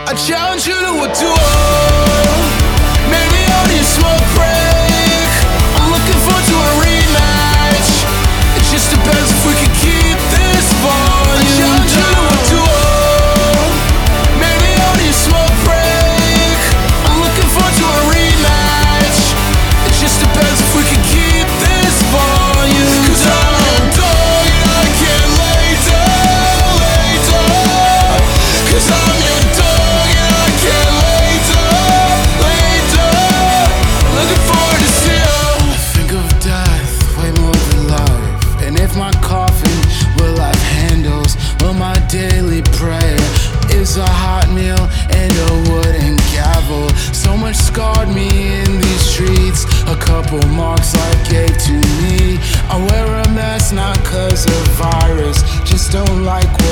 I challenge you to a duel. Maybe on your smoke break. I'm looking forward to a rematch. It just depends if we can keep this volume. I challenge you to a duel. Maybe on your smoke break. I'm looking forward to a rematch. It just depends if we can keep this volume. 'Cause I'm your dog and I can't lay down. 'Cause I'm your dog and I can't lay down. Looking forward to see you. I think of death way more than life. And if my coffin will have handles, well, my daily prayer is a hot meal and a wooden gavel. So much scarred me in these streets. A couple marks life gave to me. I wear a mask not 'cause of virus, just don't like